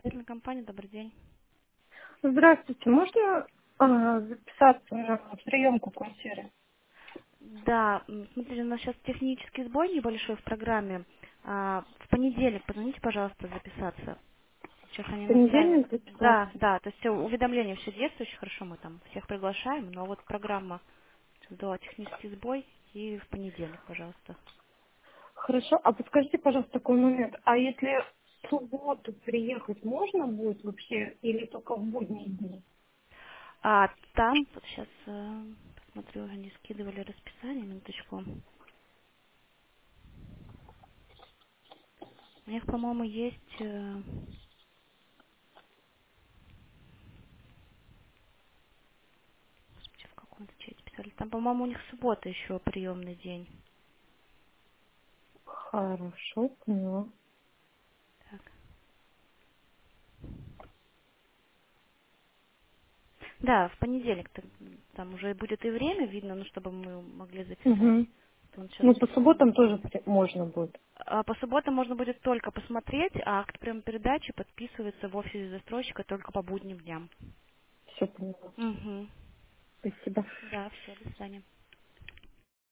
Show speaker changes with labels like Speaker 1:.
Speaker 1: Строительная компания, добрый день.
Speaker 2: Здравствуйте, можно записаться на приемку квартиры?
Speaker 1: Да, смотрите, у нас сейчас технический сбой небольшой в программе. В понедельник позвоните, пожалуйста, записаться. Сейчас
Speaker 2: В
Speaker 1: они настраивают.
Speaker 2: понедельник записаться.
Speaker 1: Да, да, то есть уведомления все действуют очень хорошо, мы там всех приглашаем, но вот программа создала технический сбой, и в понедельник, пожалуйста.
Speaker 2: Хорошо, а подскажите, пожалуйста, такой момент. А если в субботу приехать можно будет вообще или только в будние дни?
Speaker 1: Там, вот сейчас посмотрю, они скидывали расписание, минуточку. У них, по-моему, есть... Господи, в каком-то чате писали. Там, по-моему, у них суббота еще приемный день.
Speaker 2: Хорошо, поняла.
Speaker 1: Так. Да, в понедельник там уже будет и время видно, ну, чтобы мы могли записать.
Speaker 2: Угу.
Speaker 1: То он сейчас
Speaker 2: Ну, по субботам тоже можно будет.
Speaker 1: по субботам можно будет только посмотреть, а акт приема-передачи подписывается в офисе застройщика только по будним дням.
Speaker 2: Все поняла.
Speaker 1: Угу.
Speaker 2: Спасибо.
Speaker 1: Да, все, до свидания.